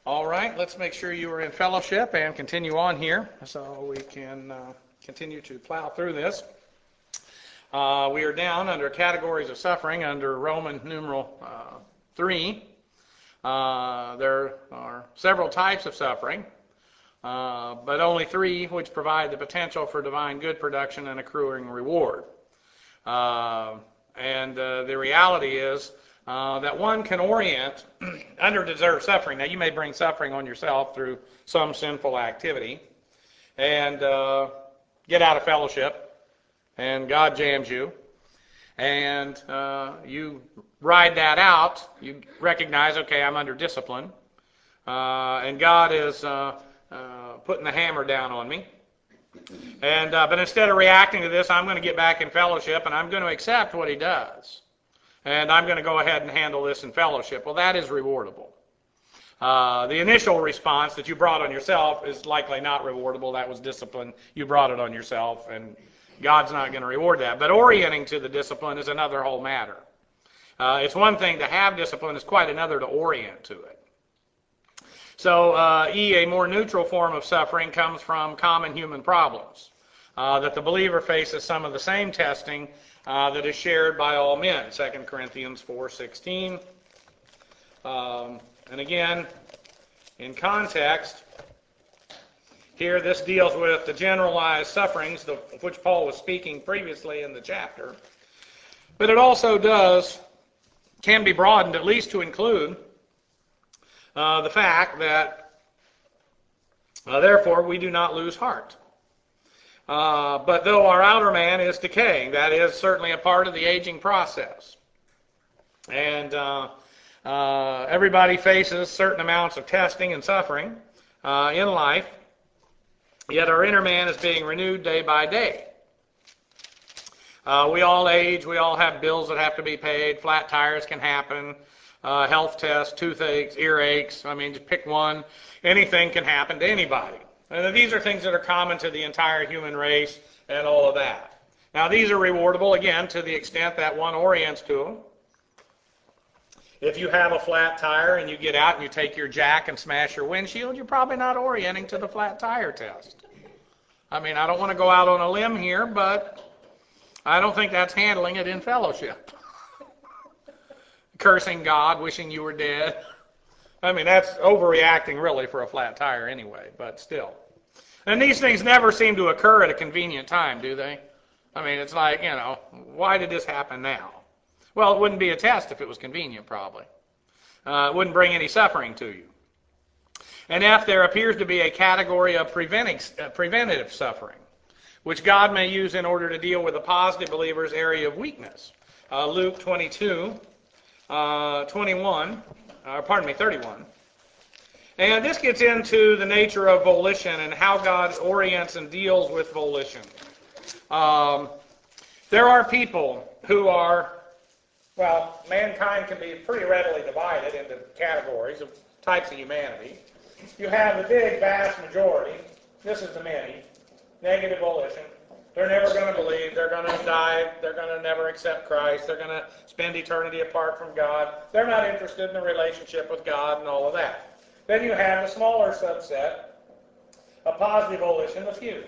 All right, let's make sure you are in fellowship and continue on here so we can continue to plow through this. We are down under categories of suffering under Roman numeral 3. There are several types of suffering, but only 3 which provide the potential for divine good production and accruing reward. And the reality is that one can orient undeserved suffering. Now, you may bring suffering on yourself through some sinful activity and get out of fellowship, and God jams you, and you ride that out. You recognize, okay, I'm under discipline, and God is putting the hammer down on me. And but instead of reacting to this, I'm going to get back in fellowship, and I'm going to accept what He does. And I'm going to go ahead and handle this in fellowship. Well, that is rewardable. The initial response that you brought on yourself is likely not rewardable. That was discipline. You brought it on yourself, and God's not going to reward that. But orienting to the discipline is another whole matter. It's one thing to have discipline. It's quite another to orient to it. So, a more neutral form of suffering comes from common human problems. That the believer faces some of the same testing that is shared by all men, 2 Corinthians 4:16. And again, in context, here this deals with the generalized sufferings of which Paul was speaking previously in the chapter. But it also can be broadened at least to include the fact that, therefore, we do not lose heart. But though our outer man is decaying, that is certainly a part of the aging process. And everybody faces certain amounts of testing and suffering in life, yet our inner man is being renewed day by day. We all age, we all have bills that have to be paid, flat tires can happen, health tests, toothaches, earaches, I mean, just pick one. Anything can happen to anybody. And these are things that are common to the entire human race and all of that. Now, these are rewardable, again, to the extent that one orients to them. If you have a flat tire and you get out and you take your jack and smash your windshield, you're probably not orienting to the flat tire test. I mean, I don't want to go out on a limb here, but I don't think that's handling it in fellowship. Cursing God, wishing you were dead. I mean, that's overreacting really for a flat tire anyway, but still. And these things never seem to occur at a convenient time, do they? I mean, it's like, why did this happen now? Well, it wouldn't be a test if it was convenient, probably. It wouldn't bring any suffering to you. And F, there appears to be a category of preventative suffering, which God may use in order to deal with a positive believer's area of weakness. Luke 31. And this gets into the nature of volition and how God orients and deals with volition. There are people who are, mankind can be pretty readily divided into categories of types of humanity. You have the big, vast majority, this is the many, negative volition. They're never going to believe, they're going to die, they're going to never accept Christ, they're going to spend eternity apart from God, they're not interested in a relationship with God and all of that. Then you have the smaller subset of positive volition, the few.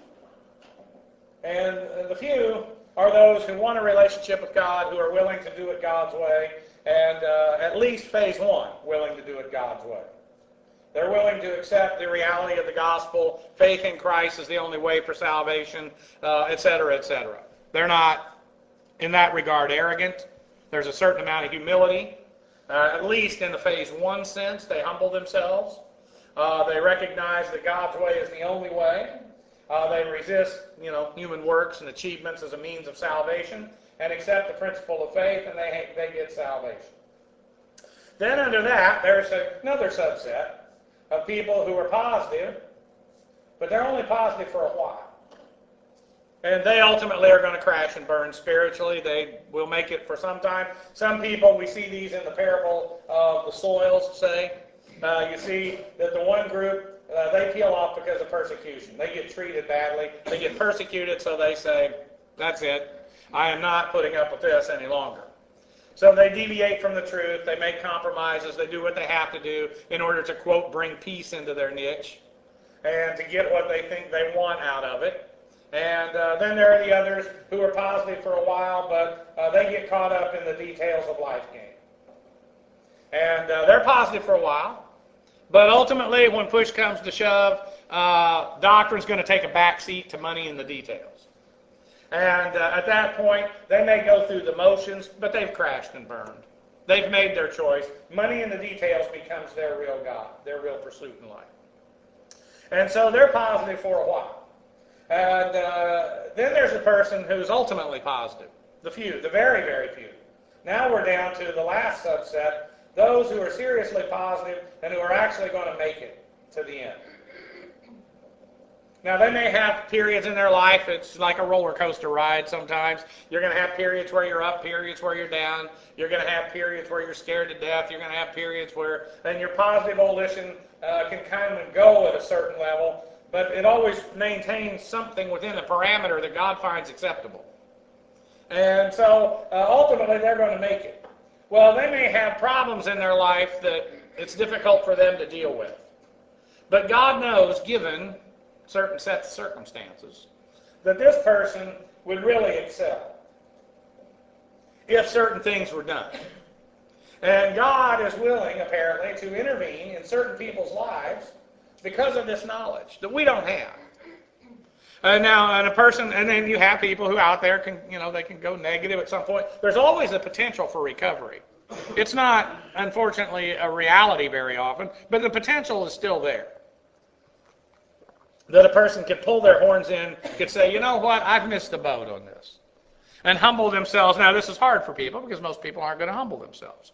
And the few are those who want a relationship with God, who are willing to do it God's way, and at least phase 1, willing to do it God's way. They're willing to accept the reality of the gospel, faith in Christ is the only way for salvation, etc., etc. They're not, in that regard, arrogant. There's a certain amount of humility, at least in the phase 1 sense. They humble themselves. They recognize that God's way is the only way. They resist, human works and achievements as a means of salvation, and accept the principle of faith, and they get salvation. Then under that, there's another subset of people who are positive, but they're only positive for a while. And they ultimately are going to crash and burn spiritually. They will make it for some time. Some people, we see these in the parable of the soils, say. You see that the one group, they peel off because of persecution. They get treated badly. They get persecuted, so they say, that's it. I am not putting up with this any longer. So they deviate from the truth. They make compromises. They do what they have to do in order to, quote, bring peace into their niche and to get what they think they want out of it. And then there are the others who are positive for a while, but they get caught up in the details of life game. And they're positive for a while, but ultimately, when push comes to shove, doctrine's going to take a back seat to money and the details. And at that point, they may go through the motions, but they've crashed and burned. They've made their choice. Money and the details becomes their real God, their real pursuit in life. And so they're positive for a while. And then there's a person who's ultimately positive. The few, the very, very few. Now we're down to the last subset, those who are seriously positive and who are actually going to make it to the end. Now, they may have periods in their life. It's like a roller coaster ride sometimes. You're going to have periods where you're up, periods where you're down. You're going to have periods where you're scared to death. You're going to have periods where, and your positive volition can come and go at a certain level, but it always maintains something within a parameter that God finds acceptable. And so, ultimately, they're going to make it. Well, they may have problems in their life that it's difficult for them to deal with. But God knows, given certain sets of circumstances, that this person would really excel if certain things were done. And God is willing, apparently, to intervene in certain people's lives because of this knowledge that we don't have. And then you have people who out there they can go negative at some point. There's always a potential for recovery. It's not, unfortunately, a reality very often, but the potential is still there. That a person could pull their horns in, could say, you know what, I've missed the boat on this. And humble themselves. Now, this is hard for people because most people aren't going to humble themselves.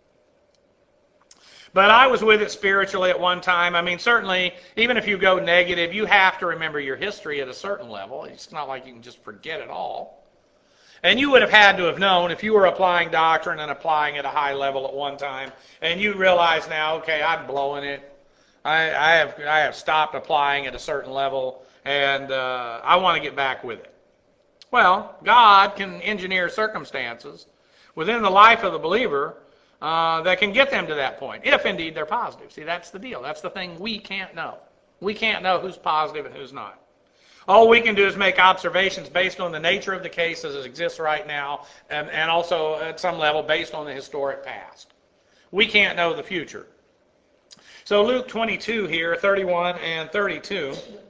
But I was with it spiritually at one time. I mean, certainly, even if you go negative, you have to remember your history at a certain level. It's not like you can just forget it all. And you would have had to have known if you were applying doctrine and applying at a high level at one time, and you realize now, okay, I'm blowing it. I have stopped applying at a certain level, and I want to get back with it. Well, God can engineer circumstances within the life of the believer that can get them to that point, if indeed they're positive. See, that's the deal. That's the thing we can't know. We can't know who's positive and who's not. All we can do is make observations based on the nature of the case as it exists right now, and also at some level based on the historic past. We can't know the future. So Luke 22 here, 31 and 32.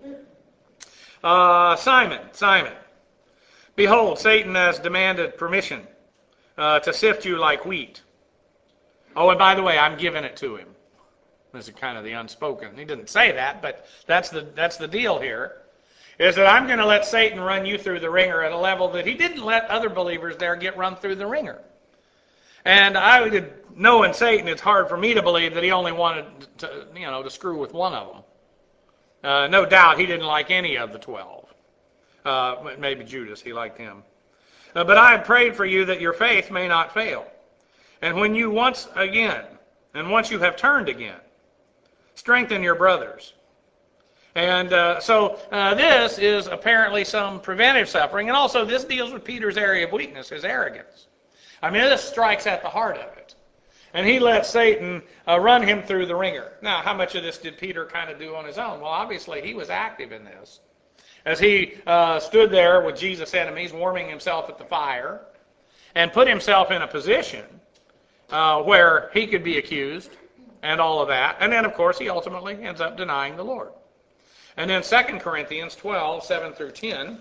Simon, behold, Satan has demanded permission to sift you like wheat. Oh, and by the way, I'm giving it to him. This is kind of the unspoken. He didn't say that, but that's the deal here, is that I'm going to let Satan run you through the ringer at a level that he didn't let other believers there get run through the ringer. And knowing Satan, it's hard for me to believe that he only wanted to screw with one of them. No doubt he didn't like any of the 12. Maybe Judas, he liked him. But I have prayed for you that your faith may not fail. And when you once you have turned again, strengthen your brothers. And so this is apparently some preventive suffering. And also this deals with Peter's area of weakness, his arrogance. I mean, this strikes at the heart of it. And he let Satan run him through the ringer. Now, how much of this did Peter kind of do on his own? Well, obviously he was active in this. As he stood there with Jesus' enemies, warming himself at the fire, and put himself in a position where he could be accused and all of that. And then, of course, he ultimately ends up denying the Lord. And then 2 Corinthians 12, 7 through 10,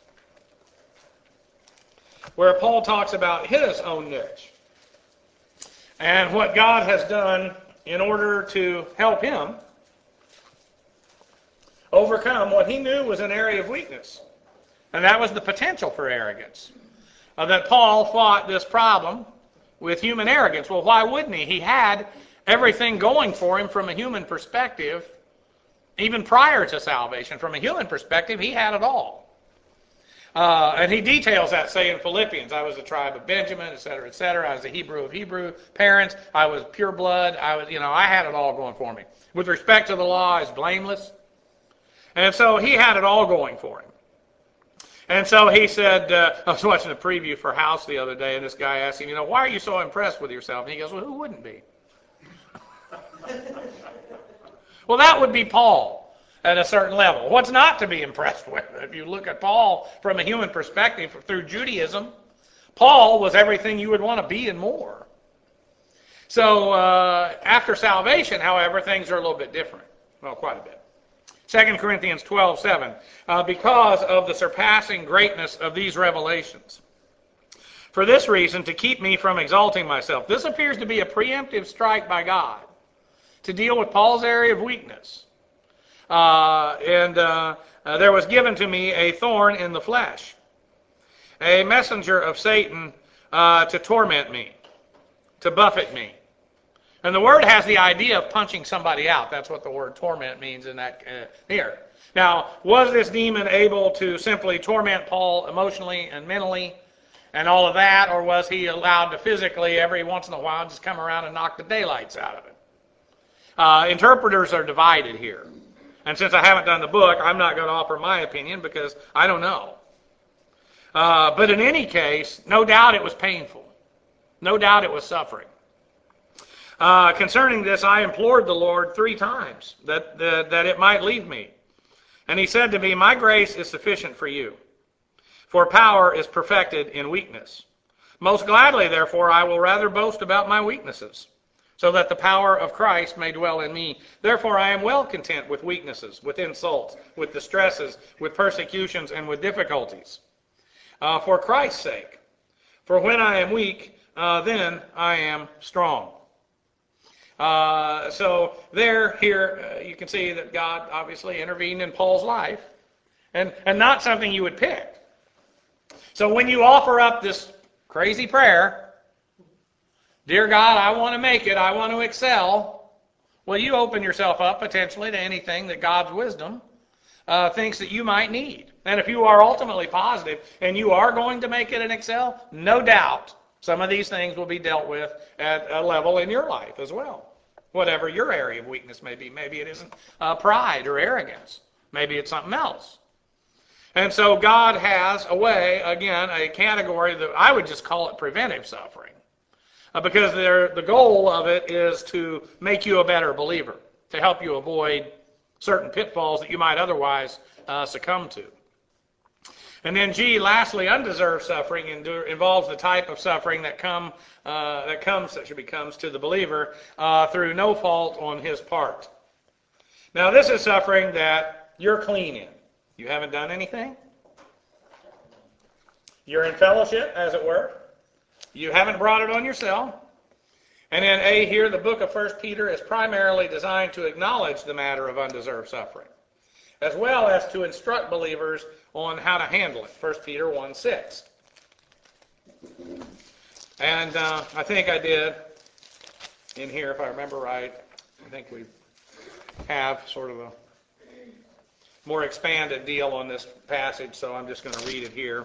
where Paul talks about his own niche and what God has done in order to help him overcome what he knew was an area of weakness. And that was the potential for arrogance. That Paul fought this problem with human arrogance. Well, why wouldn't he? He had everything going for him from a human perspective, even prior to salvation. From a human perspective, he had it all. And he details that, say, in Philippians. I was the tribe of Benjamin, etc., etc. I was a Hebrew of Hebrew parents. I was pure blood. I had it all going for me. With respect to the law, I was blameless. And so he had it all going for him. And so he said, I was watching a preview for House the other day, and this guy asked him, why are you so impressed with yourself? And he goes, well, who wouldn't be? Well, that would be Paul at a certain level. What's not to be impressed with? If you look at Paul from a human perspective through Judaism, Paul was everything you would want to be and more. So after salvation, however, things are a little bit different. Well, quite a bit. 2 Corinthians 12:7, because of the surpassing greatness of these revelations. For this reason, to keep me from exalting myself. This appears to be a preemptive strike by God to deal with Paul's area of weakness. There was given to me a thorn in the flesh, a messenger of Satan to torment me, to buffet me. And the word has the idea of punching somebody out. That's what the word torment means in that here. Now, was this demon able to simply torment Paul emotionally and mentally and all of that, or was he allowed to physically every once in a while just come around and knock the daylights out of it? Interpreters are divided here. And since I haven't done the book, I'm not going to offer my opinion because I don't know. But in any case, no doubt it was painful. No doubt it was suffering. Concerning this, I implored the Lord 3 times that it might leave me. And he said to me, my grace is sufficient for you, for power is perfected in weakness. Most gladly, therefore, I will rather boast about my weaknesses, so that the power of Christ may dwell in me. Therefore, I am well content with weaknesses, with insults, with distresses, with persecutions, and with difficulties, for Christ's sake. For when I am weak, then I am strong. So here, you can see that God obviously intervened in Paul's life, and not something you would pick. So when you offer up this crazy prayer, dear God, I want to make it, I want to excel, well, you open yourself up potentially to anything that God's wisdom thinks that you might need. And if you are ultimately positive and you are going to make it and excel, no doubt some of these things will be dealt with at a level in your life as well. Whatever your area of weakness may be. Maybe it isn't pride or arrogance. Maybe it's something else. And so God has a way, again, a category that I would just call it preventive suffering. Because the goal of it is to make you a better believer, to help you avoid certain pitfalls that you might otherwise succumb to. And then G, lastly, undeserved suffering involves the type of suffering that comes to the believer through no fault on his part. Now, this is suffering that you're clean in. You haven't done anything. You're in fellowship, as it were. You haven't brought it on yourself. And then A, here, the book of 1 Peter is primarily designed to acknowledge the matter of undeserved suffering, as well as to instruct believers on how to handle it. 1 Peter 1:6. And I think I did in here, if I remember right, I think we have sort of a more expanded deal on this passage, so I'm just going to read it here.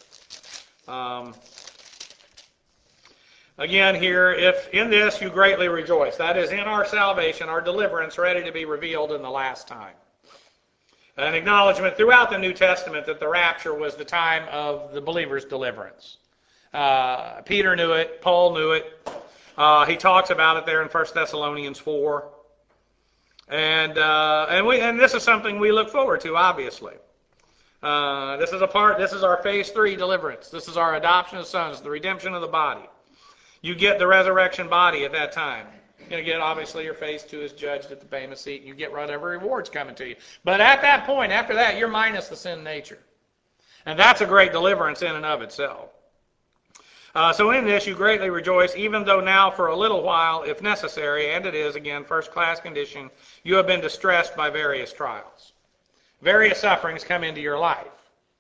Again here, if in this you greatly rejoice, that is in our salvation, our deliverance, ready to be revealed in the last time. An acknowledgement throughout the New Testament that the rapture was the time of the believer's deliverance. Peter knew it. Paul knew it. He talks about it there in 1 Thessalonians 4. And this is something we look forward to, obviously. This is our phase 3 deliverance. This is our adoption of sons, the redemption of the body. You get the resurrection body at that time. You're going to get, obviously, your phase 2 is judged at the Bema seat, and you get whatever rewards coming to you. But at that point, after that, you're minus the sin nature. And that's a great deliverance in and of itself. So in this you greatly rejoice, even though now for a little while, if necessary, and it is, again, first-class condition, you have been distressed by various trials. Various sufferings come into your life.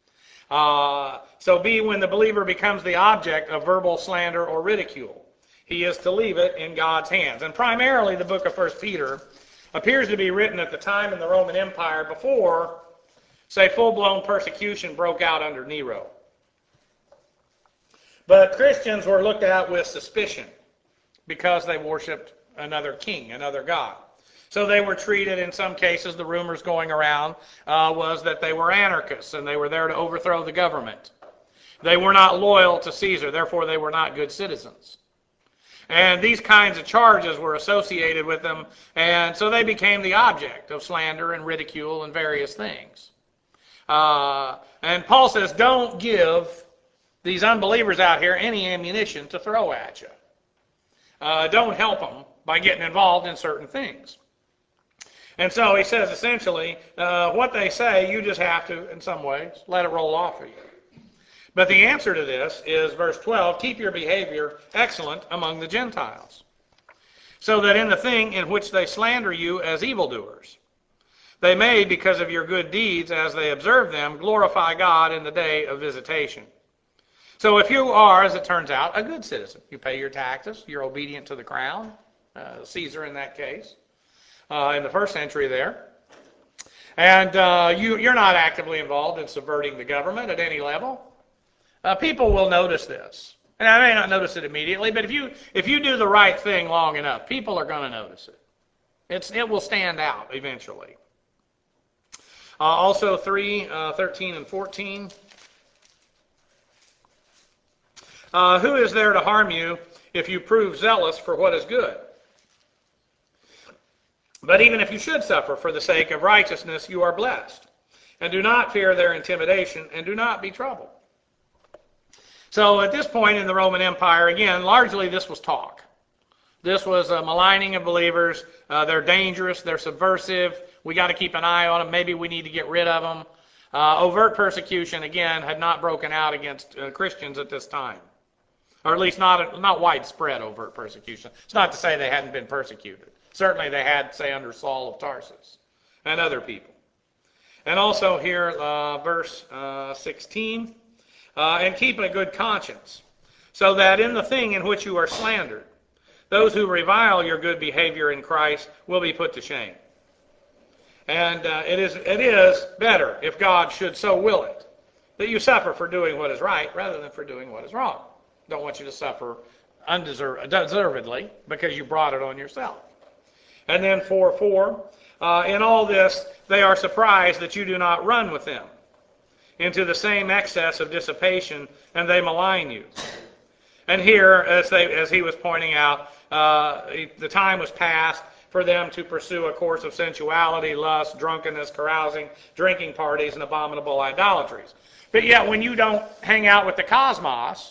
So B, when the believer becomes the object of verbal slander or ridicule, he is to leave it in God's hands. And primarily the book of 1 Peter appears to be written at the time in the Roman Empire before, say, full-blown persecution broke out under Nero. But Christians were looked at with suspicion because they worshipped another king, another god. So they were treated, in some cases, the rumors going around was that they were anarchists and they were there to overthrow the government. They were not loyal to Caesar, therefore they were not good citizens. And these kinds of charges were associated with them, and so they became the object of slander and ridicule and various things. And Paul says, don't give these unbelievers out here any ammunition to throw at you. Don't help them by getting involved in certain things. And so he says, essentially, what they say, you just have to, in some ways, let it roll off of you. But the answer to this is verse 12, keep your behavior excellent among the Gentiles, so that in the thing in which they slander you as evildoers, they may, because of your good deeds as they observe them, glorify God in the day of visitation. So if you are, as it turns out, a good citizen, you pay your taxes, you're obedient to the crown, Caesar in that case, in the first century there, and you're not actively involved in subverting the government at any level, people will notice this. And I may not notice it immediately, but if you do the right thing long enough, people are going to notice it. It will stand out eventually. Also 3:13 and 14. Who is there to harm you if you prove zealous for what is good? But even if you should suffer for the sake of righteousness, you are blessed. And do not fear their intimidation, and do not be troubled. So at this point in the Roman Empire, again, largely this was talk. This was a maligning of believers. They're dangerous. They're subversive. We got to keep an eye on them. Maybe we need to get rid of them. Overt persecution, again, had not broken out against Christians at this time. Or at least not widespread overt persecution. It's not to say they hadn't been persecuted. Certainly they had, say, under Saul of Tarsus and other people. And also here, verse 16, and keep a good conscience, so that in the thing in which you are slandered, those who revile your good behavior in Christ will be put to shame. And it is better, if God should so will it, that you suffer for doing what is right rather than for doing what is wrong. Don't want you to suffer undeservedly because you brought it on yourself. And then 4:4, in all this they are surprised that you do not run with them into the same excess of dissipation, and they malign you. And here, as he was pointing out, the time was past for them to pursue a course of sensuality, lust, drunkenness, carousing, drinking parties, and abominable idolatries. But yet, when you don't hang out with the cosmos,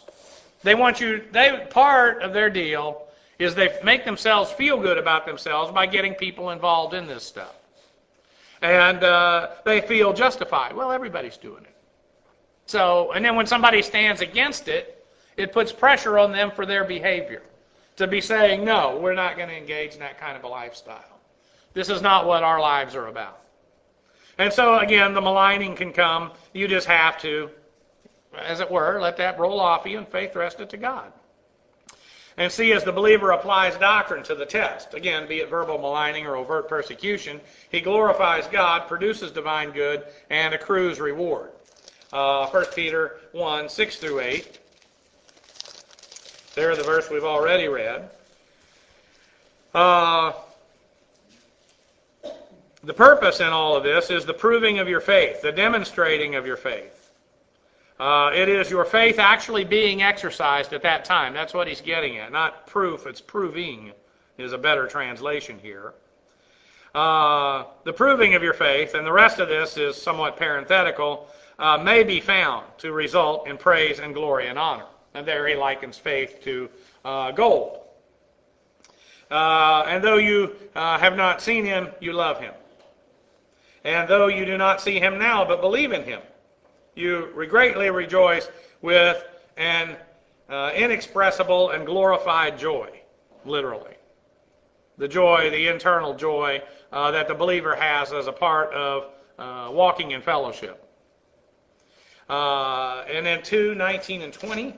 part of their deal is they make themselves feel good about themselves by getting people involved in this stuff. And they feel justified. Well, everybody's doing it. So, and then when somebody stands against it, it puts pressure on them for their behavior. To be saying, no, we're not going to engage in that kind of a lifestyle. This is not what our lives are about. And so, again, the maligning can come. You just have to, as it were, let that roll off you and faith rest it to God. And see, as the believer applies doctrine to the test, again, be it verbal maligning or overt persecution, he glorifies God, produces divine good, and accrues reward. 1 Peter 1, 6 through 8. There, the verse we've already read. The purpose in all of this is the proving of your faith, the demonstrating of your faith. It is your faith actually being exercised at that time. That's what he's getting at. Not proof, it's proving is a better translation here. The proving of your faith, and the rest of this is somewhat parenthetical, may be found to result in praise and glory and honor. And there he likens faith to gold. And though you have not seen him, you love him. And though you do not see him now, but believe in him, you greatly rejoice with an inexpressible and glorified joy, literally. The joy, the internal joy that the believer has as a part of walking in fellowship. And then 2:19 and 20.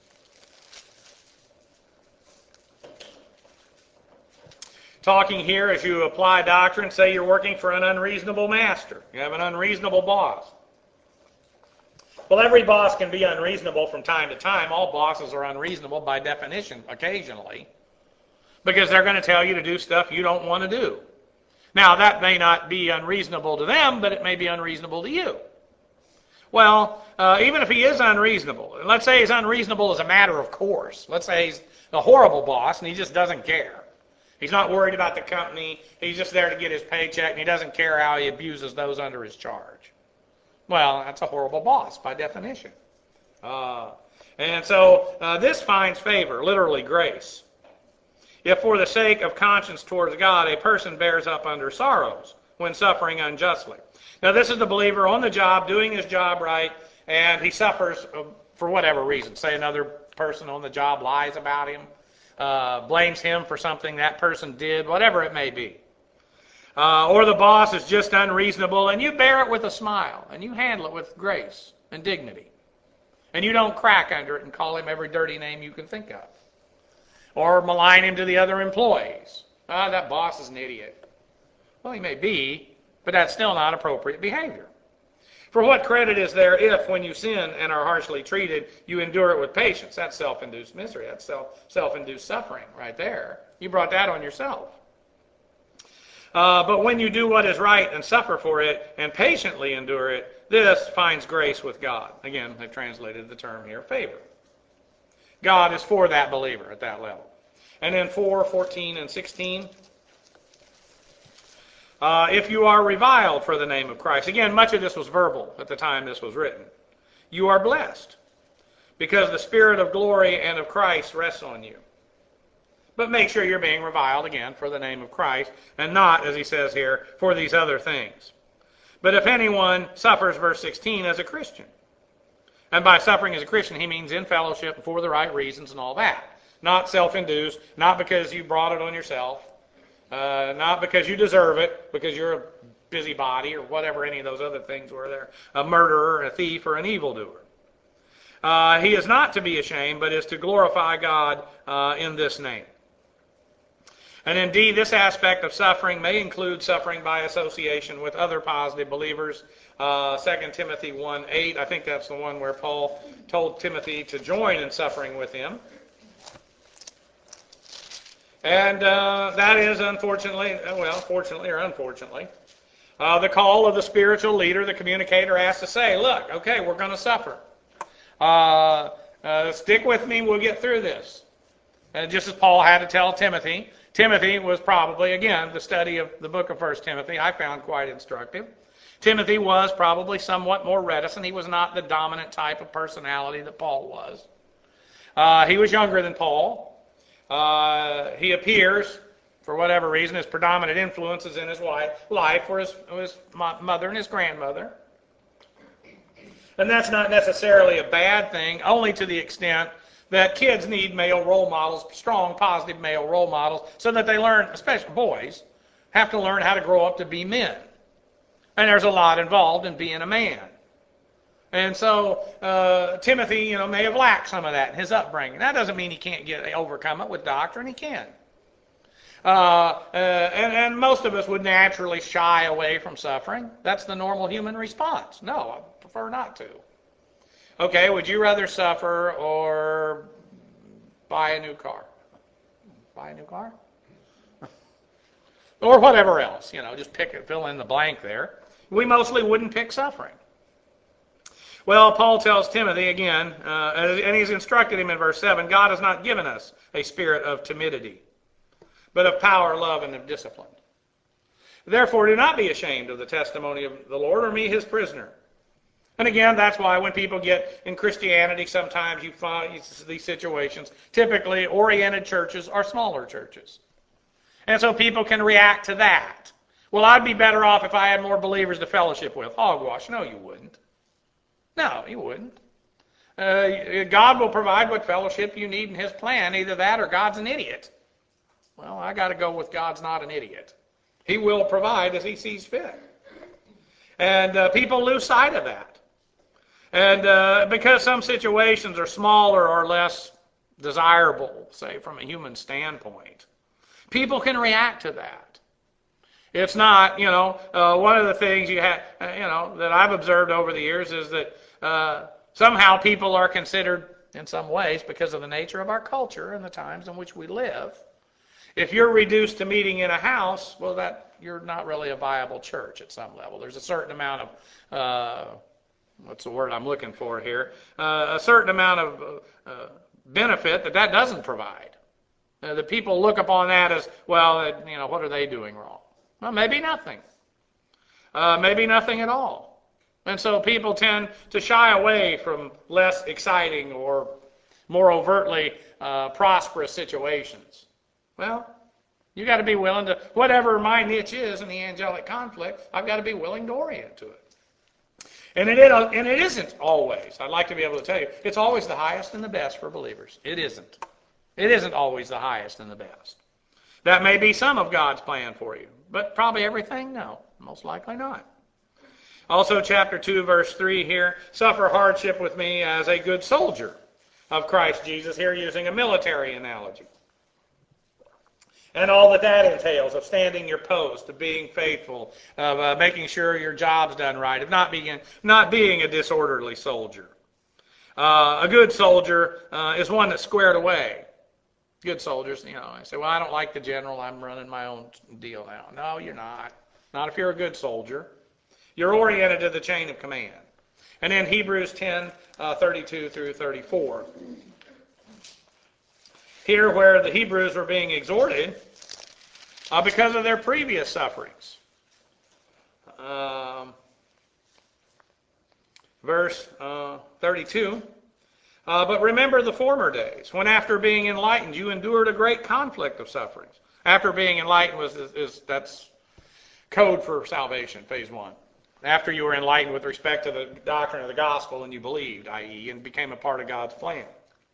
Talking here, as you apply doctrine, say you're working for an unreasonable master. You have an unreasonable boss. Well, every boss can be unreasonable from time to time. All bosses are unreasonable by definition, occasionally, because they're going to tell you to do stuff you don't want to do. Now, that may not be unreasonable to them, but it may be unreasonable to you. Well, even if he is unreasonable, and let's say he's unreasonable as a matter of course. Let's say he's a horrible boss and he just doesn't care. He's not worried about the company. He's just there to get his paycheck, and he doesn't care how he abuses those under his charge. Well, that's a horrible boss by definition. And so this finds favor, literally grace. If for the sake of conscience towards God, a person bears up under sorrows when suffering unjustly. Now, this is the believer on the job, doing his job right, and he suffers for whatever reason. Say another person on the job lies about him, blames him for something that person did, whatever it may be. Or the boss is just unreasonable, and you bear it with a smile, and you handle it with grace and dignity. And you don't crack under it and call him every dirty name you can think of. Or malign him to the other employees. That boss is an idiot. Well, he may be, but that's still not appropriate behavior. For what credit is there if, when you sin and are harshly treated, you endure it with patience? That's self-induced misery. That's self-induced suffering right there. You brought that on yourself. But when you do what is right and suffer for it and patiently endure it, this finds grace with God. Again, they've translated the term here, favor. God is for that believer at that level. And then 4, 14, and 16. If you are reviled for the name of Christ. Again, much of this was verbal at the time this was written. You are blessed, because the Spirit of glory and of Christ rests on you. But make sure you're being reviled, again, for the name of Christ, and not, as he says here, for these other things. But if anyone suffers, verse 16, as a Christian, and by suffering as a Christian, he means in fellowship for the right reasons and all that. Not self-induced, not because you brought it on yourself, not because you deserve it, because you're a busybody or whatever any of those other things were there, a murderer, a thief, or an evildoer. He is not to be ashamed, but is to glorify God in this name. And indeed, this aspect of suffering may include suffering by association with other positive believers. 2 Timothy 1:8, I think that's the one where Paul told Timothy to join in suffering with him. And that is, unfortunately, fortunately or unfortunately, the call of the spiritual leader. The communicator has to say, look, okay, we're going to suffer. Stick with me, we'll get through this. And just as Paul had to tell Timothy, Timothy was probably, again, the study of the book of 1 Timothy I found quite instructive. Timothy was probably somewhat more reticent. He was not the dominant type of personality that Paul was. He was younger than Paul. He appears, for whatever reason, his predominant influences in his life were his mother and his grandmother. And that's not necessarily a bad thing, only to the extent that kids need male role models, strong, positive male role models, so that they learn, especially boys, have to learn how to grow up to be men. And there's a lot involved in being a man. And so Timothy, may have lacked some of that in his upbringing. That doesn't mean he can't overcome it with doctrine. He can. And most of us would naturally shy away from suffering. That's the normal human response. No, I prefer not to. Okay, would you rather suffer or buy a new car? Buy a new car? Or whatever else, just fill in the blank there. We mostly wouldn't pick suffering. Well, Paul tells Timothy again, and he's instructed him in verse 7, God has not given us a spirit of timidity, but of power, love, and of discipline. Therefore, do not be ashamed of the testimony of the Lord, or me, his prisoner. And again, that's why when people get in Christianity, sometimes you find these situations. Typically, oriented churches are smaller churches. And so people can react to that. Well, I'd be better off if I had more believers to fellowship with. Hogwash. No, you wouldn't. No, you wouldn't. God will provide what fellowship you need in his plan. Either that or God's an idiot. Well, I got to go with God's not an idiot. He will provide as he sees fit. And people lose sight of that. And because some situations are smaller or less desirable, say, from a human standpoint, people can react to that. It's not, one of the things that I've observed over the years is that somehow people are considered, in some ways, because of the nature of our culture and the times in which we live. If you're reduced to meeting in a house, well, that you're not really a viable church at some level. There's a certain amount of what's the word I'm looking for here? A certain amount of benefit that doesn't provide. The people look upon that as, well, what are they doing wrong? Well, maybe nothing. Maybe nothing at all. And so people tend to shy away from less exciting or more overtly prosperous situations. Well, you got to be willing to, whatever my niche is in the angelic conflict, I've got to be willing to orient to it. And it isn't always, I'd like to be able to tell you, it's always the highest and the best for believers. It isn't. It isn't always the highest and the best. That may be some of God's plan for you, but probably everything, no. Most likely not. Also, chapter 2, verse 3 here, suffer hardship with me as a good soldier of Christ Jesus, here using a military analogy. And all that entails, of standing your post, of being faithful, of making sure your job's done right, of not being a disorderly soldier. A good soldier is one that's squared away. Good soldiers, I say, well, I don't like the general, I'm running my own deal now. No, you're not. Not if you're a good soldier. You're oriented to the chain of command. And then Hebrews 10, 32 through 34. Here where the Hebrews were being exhorted because of their previous sufferings. Verse 32. But remember the former days, when after being enlightened, you endured a great conflict of sufferings. After being enlightened that's code for salvation, phase 1. After you were enlightened with respect to the doctrine of the gospel and you believed, i.e., and became a part of God's plan.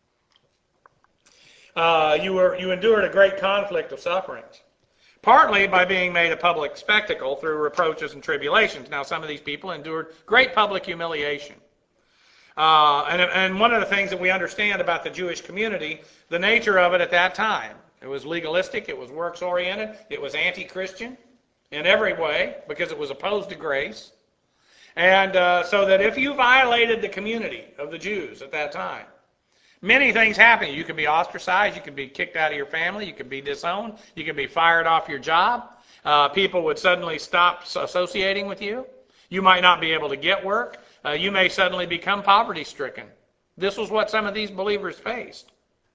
You endured a great conflict of sufferings, partly by being made a public spectacle through reproaches and tribulations. Now, some of these people endured great public humiliation. And one of the things that we understand about the Jewish community, the nature of it at that time, it was legalistic, it was works-oriented, it was anti-Christian in every way because it was opposed to grace. And so that if you violated the community of the Jews at that time, many things happened. You could be ostracized, you could be kicked out of your family, you could be disowned, you could be fired off your job. People would suddenly stop associating with you. You might not be able to get work. You may suddenly become poverty-stricken. This was what some of these believers faced.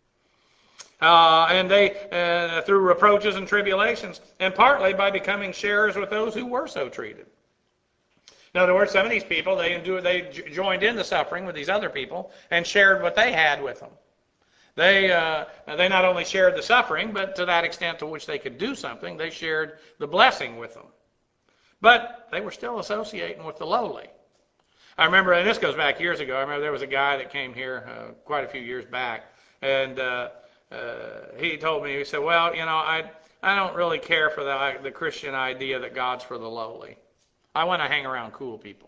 And they, through reproaches and tribulations, and partly by becoming sharers with those who were so treated. In other words, some of these people, they joined in the suffering with these other people and shared what they had with them. They not only shared the suffering, but to that extent to which they could do something, they shared the blessing with them. But they were still associating with the lowly. I remember, and this goes back years ago, I remember there was a guy that came here quite a few years back, and he told me, he said, well, I don't really care for the Christian idea that God's for the lowly. I want to hang around cool people.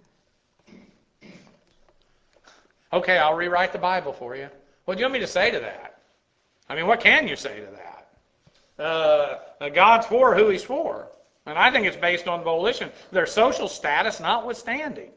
Okay, I'll rewrite the Bible for you. What do you want me to say to that? I mean, what can you say to that? God's for who He's for. And I think it's based on volition, their social status notwithstanding.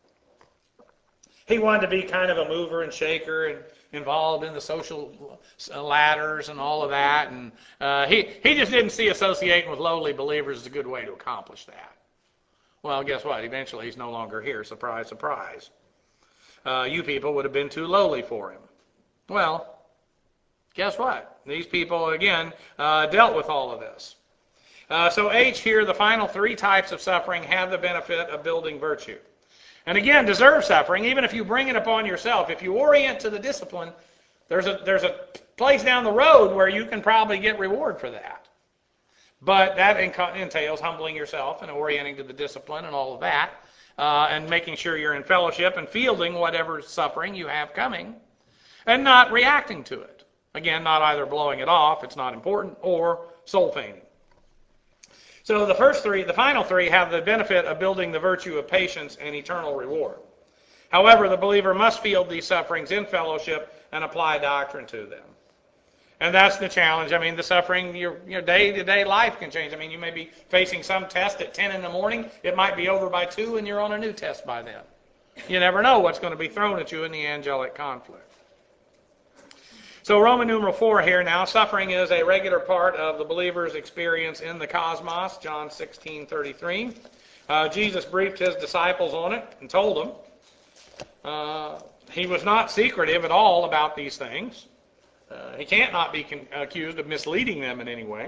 He wanted to be kind of a mover and shaker and involved in the social ladders and all of that. And he just didn't see associating with lowly believers as a good way to accomplish that. Well, guess what? Eventually he's no longer here. Surprise, surprise. You people would have been too lowly for him. Well, guess what? These people, again, dealt with all of this. So H here, the final 3 types of suffering have the benefit of building virtue. And again, deserve suffering, even if you bring it upon yourself. If you orient to the discipline, there's a place down the road where you can probably get reward for that. But that entails humbling yourself and orienting to the discipline and all of that, and making sure you're in fellowship and fielding whatever suffering you have coming, and not reacting to it. Again, not either blowing it off, it's not important, or soul feigning. So the final 3 have the benefit of building the virtue of patience and eternal reward. However, the believer must field these sufferings in fellowship and apply doctrine to them. And that's the challenge. I mean, the suffering, your day-to-day life can change. I mean, you may be facing some test at 10 in the morning. It might be over by 2 and you're on a new test by then. You never know what's going to be thrown at you in the angelic conflict. So Roman numeral 4 here now, suffering is a regular part of the believer's experience in the cosmos, John 16:33. Jesus briefed his disciples on it and told them he was not secretive at all about these things. He can't not be accused of misleading them in any way.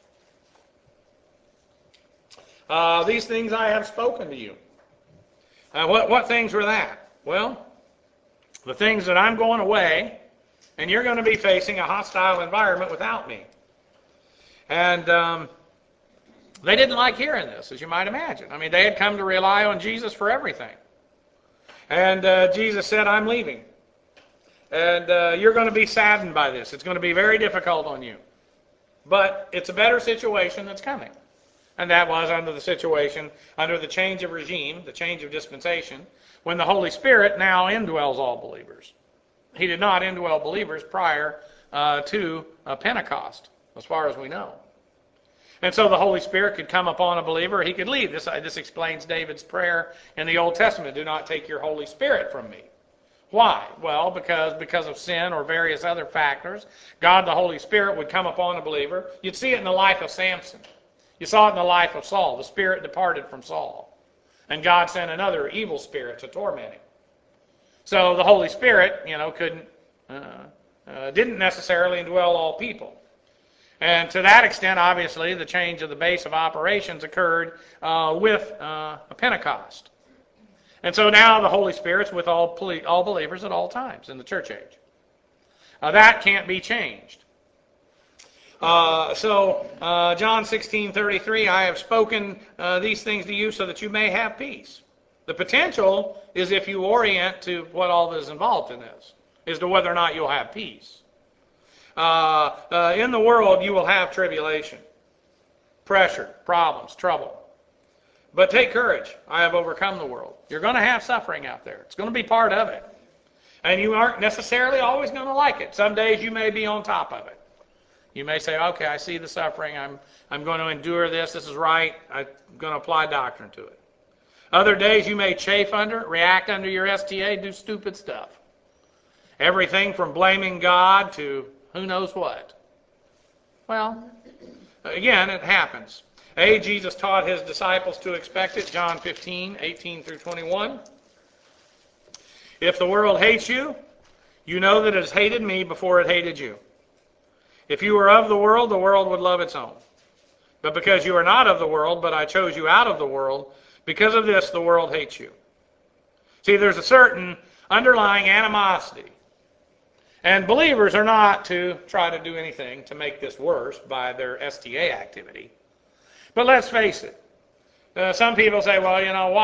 These things I have spoken to you. What things were that? Well, the things that I'm going away, and you're going to be facing a hostile environment without me. And they didn't like hearing this, as you might imagine. I mean, they had come to rely on Jesus for everything. And Jesus said, I'm leaving. And you're going to be saddened by this. It's going to be very difficult on you. But it's a better situation that's coming. And that was under the situation, under the change of regime, the change of dispensation, when the Holy Spirit now indwells all believers. He did not indwell believers prior to Pentecost, as far as we know. And so the Holy Spirit could come upon a believer, he could leave. This explains David's prayer in the Old Testament, do not take your Holy Spirit from me. Why? Well, because of sin or various other factors, God the Holy Spirit would come upon a believer. You'd see it in the life of Samson. You saw it in the life of Saul. The Spirit departed from Saul. And God sent another evil spirit to torment him. So the Holy Spirit, didn't necessarily indwell all people. And to that extent, obviously, the change of the base of operations occurred with Pentecost. And so now the Holy Spirit's with all believers at all times in the church age. That can't be changed. John 16:33, I have spoken these things to you so that you may have peace. The potential is if you orient to what all is involved in this, is to whether or not you'll have peace. In the world, you will have tribulation, pressure, problems, trouble. But take courage. I have overcome the world. You're going to have suffering out there. It's going to be part of it. And you aren't necessarily always going to like it. Some days you may be on top of it. You may say, okay, I see the suffering. I'm going to endure this. This is right. I'm going to apply doctrine to it. Other days you may chafe under it, react under your STA, do stupid stuff. Everything from blaming God to who knows what. Well, again, it happens. Jesus taught his disciples to expect it. John 15:18 through 21. If the world hates you, you know that it has hated me before it hated you. If you were of the world would love its own. But because you are not of the world, but I chose you out of the world, because of this the world hates you. See, there's a certain underlying animosity. And believers are not to try to do anything to make this worse by their STA activity. But let's face it. Some people say, well,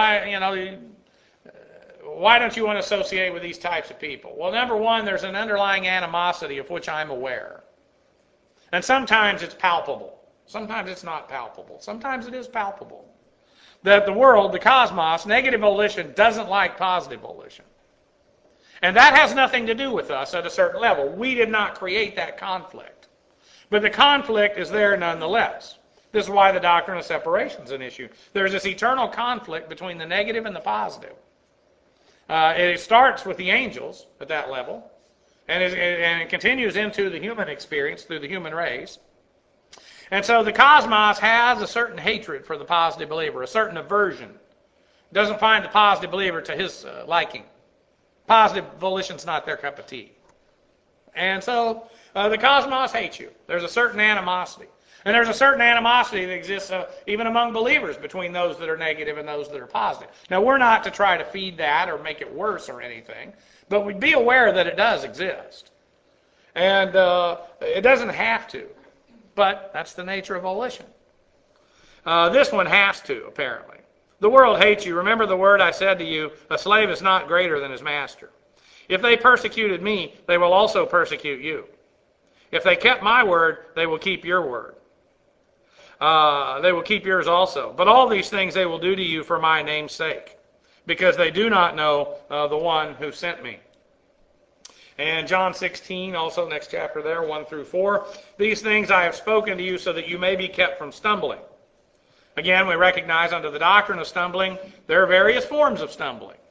why don't you want to associate with these types of people? Well, number one, there's an underlying animosity of which I'm aware. And sometimes it's palpable. Sometimes it's not palpable. Sometimes it is palpable. That the world, the cosmos, negative volition doesn't like positive volition. And that has nothing to do with us at a certain level. We did not create that conflict. But the conflict is there nonetheless. This is why the doctrine of separation is an issue. There's this eternal conflict between the negative and the positive. It starts with the angels at that level, and it continues into the human experience through the human race. And so the cosmos has a certain hatred for the positive believer, a certain aversion. It doesn't find the positive believer to his liking. Positive volition's not their cup of tea. And so the cosmos hates you. There's a certain animosity. And there's a certain animosity that exists even among believers between those that are negative and those that are positive. Now, we're not to try to feed that or make it worse or anything, but we'd be aware that it does exist. And it doesn't have to, but that's the nature of volition. This one has to, apparently. The world hates you. Remember the word I said to you, a slave is not greater than his master. If they persecuted me, they will also persecute you. If they kept my word, they will keep your word. They will keep yours also. But all these things they will do to you for my name's sake, because they do not know the one who sent me. And John 16, also next chapter there, 1 through 4. These things I have spoken to you so that you may be kept from stumbling. Again, we recognize under the doctrine of stumbling, there are various forms of stumbling.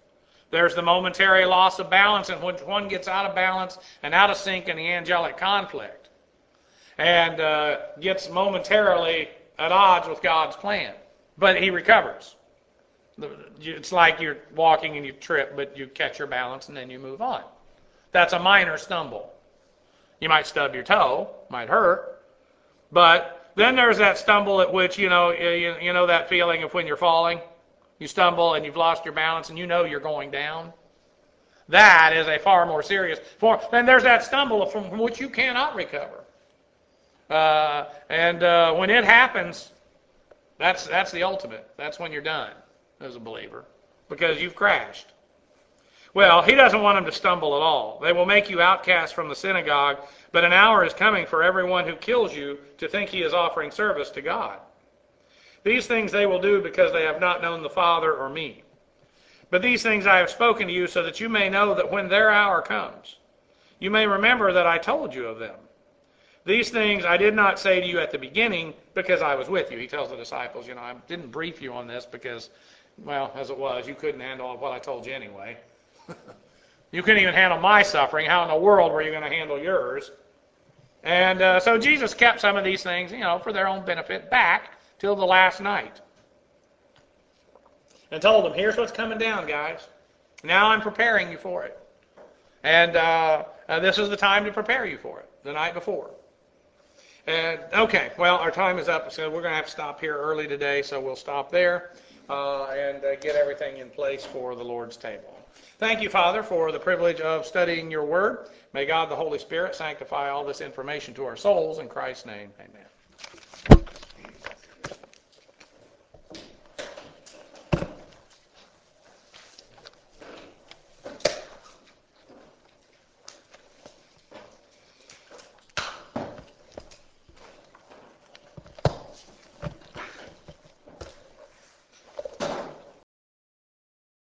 There's the momentary loss of balance, and when one gets out of balance and out of sync in the angelic conflict, and gets momentarily at odds with God's plan, but he recovers. It's like you're walking and you trip, but you catch your balance and then you move on. That's a minor stumble. You might stub your toe, might hurt, but then there's that stumble at which, you know that feeling of when you're falling, you stumble and you've lost your balance and you know you're going down. That is a far more serious form. And there's that stumble from which you cannot recover. When it happens, that's the ultimate. That's when you're done as a believer, because you've crashed. Well, he doesn't want them to stumble at all. They will make you outcast from the synagogue, but an hour is coming for everyone who kills you to think he is offering service to God. These things they will do because they have not known the Father or me. But these things I have spoken to you so that you may know that when their hour comes, you may remember that I told you of them. These things I did not say to you at the beginning because I was with you. He tells the disciples, I didn't brief you on this because, well, as it was, you couldn't handle what I told you anyway. You couldn't even handle my suffering. How in the world were you going to handle yours? And so Jesus kept some of these things, for their own benefit back till the last night. And told them, here's what's coming down, guys. Now I'm preparing you for it. And this is the time to prepare you for it, the night before. And okay, well, our time is up, so we're going to have to stop here early today, so we'll stop there and get everything in place for the Lord's table. Thank you, Father, for the privilege of studying your word. May God the Holy Spirit sanctify all this information to our souls. In Christ's name, amen.